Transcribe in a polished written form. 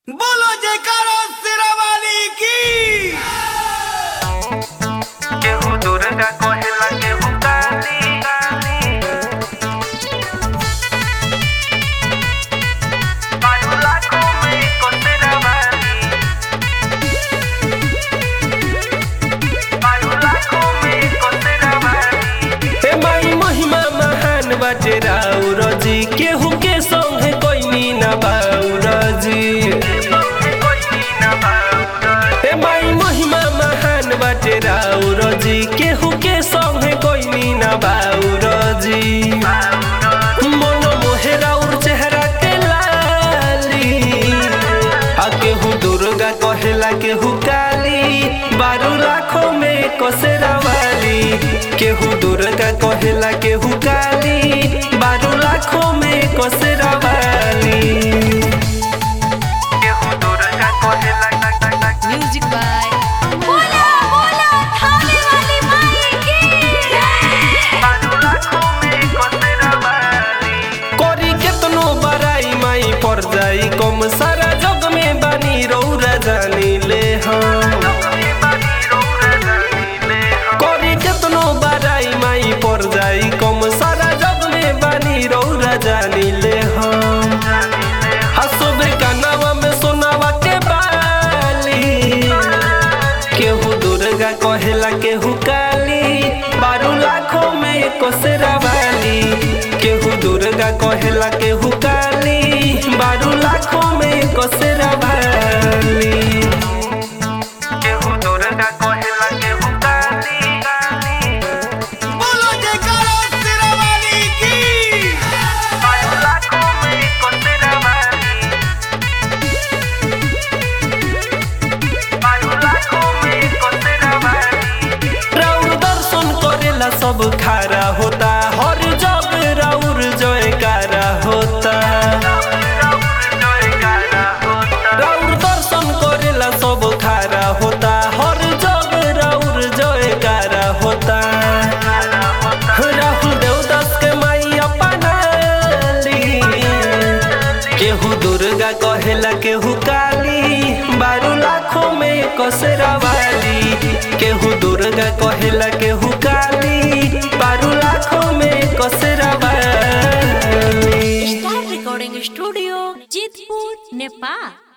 बोलो जयकारा शेरावाली की। केहू दुर्गा कहेला केहू काली बारू लाखों में एको शेरावाली बारू लाखों में एको शेरावाली। हे माई महिमा महान बाटे राउर जी केहू के संगे कोई ना बाउर जी। हे माई महिमा महान बाटे राउर जी केहू के संगे कोई ना बाउर जी। मन मोहे राउर चेहरा के लाली आ केहू दुर्गा कहेला केहू काली बारू लाखों में कोसेरावाली। केहू दुर्गा कहेला केहू काली बारू लाखों में कोसेरावाली। केहू दुर्गा कहेला म्यूजिक बाय बोला बोला थाने वाली माई की जय। बारू लाखों में एको शेरावाली। कोरी केतनो बड़ाई माई पर जाई कम सारा जग में बानी रौरा जानी ले हम। कोरी केतनो बड़ाई माई पर जाई कम सारा जग में बानी रौरा जानी ले हम। हसबे कानावा में सोनावा के बाली केहू दुर्गा कहेला केहू काली बारू लाखों में कोसेरावाली। केहू दुर्गा कहेला केहू काली बारू लाखों में कोसेरावाली। केहू दुर्गा कहेला केहू काली बोलो जयकारा शेरावाली की। बारू लाखों में एको शेरावाली बारू लाखों में एको शेरावाली। राउर दर्शन करेला सब खारा होता हर जग राउर जयकारा होता। राउर दर्शन करेला सब खारा होता हर जग राउर जयकारा होता। राहुल देवदास के माई अपनाली केहू दुर्गा कहेला केहू काली बारू लाखों में कोसेरावाली। केहू दुर्गा कहेला केहू काली बारू लाखों में कोसेरावाली। Star recording studio Jitpur Nepal.